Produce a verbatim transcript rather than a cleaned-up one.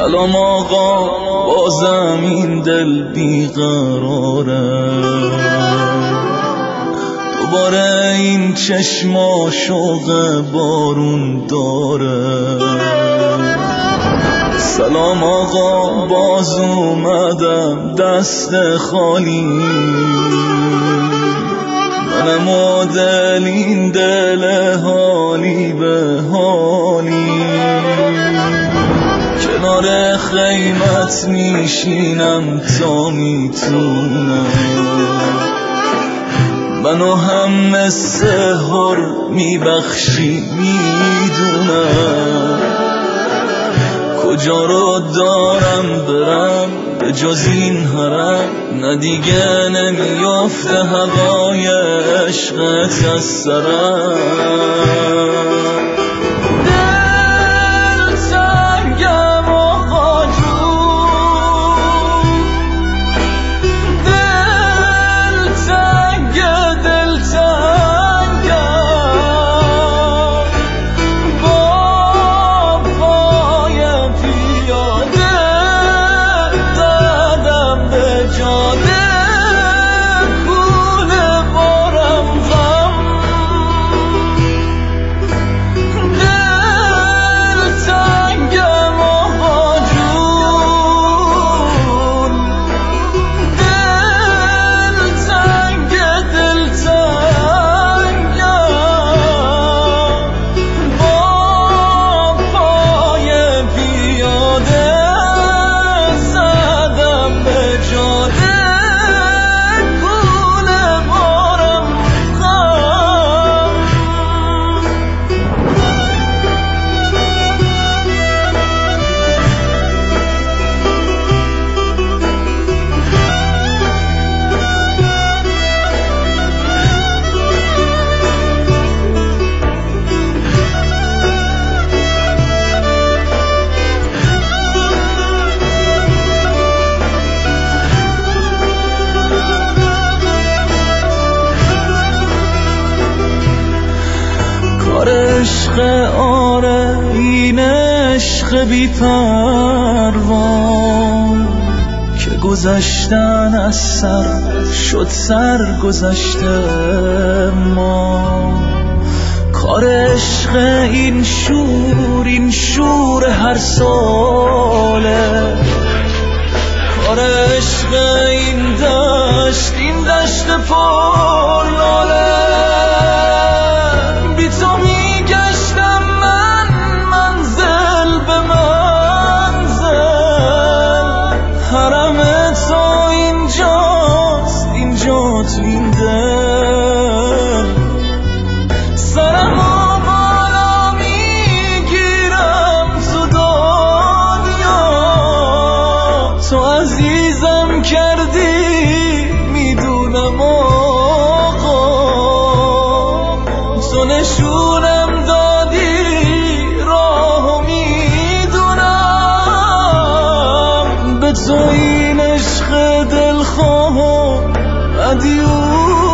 سلام آقا، بازم این دل بیقراره، دوباره این چشما شوق بارون داره. سلام آقا، باز اومدم دست خالی، منم و دل این دل حالی به حالی، کنار خیمت میشینم تا میتونم، منو هم مثل هر میبخشی میدونم، کجا رو دارم برم به جز این حرم، نه دیگه نمیافته هوای عشقت از سرم. عشق آره، این عشق بی پروا که گذشتن از سر شد سر گذشته ما، کار عشق این شور این شور هر ساله، کار عشق این دشت این دشت پر لاله، بی تو میگشتم من منزل به منزل، حرم تو اینجاست اینجا تو این دل، سرمو بالا میگیرم تو دنیا، تو عزیزم کردی میدونم آقا، تو نشونم دادی راهو میدونم، به تو این عشق دلخواه ادیو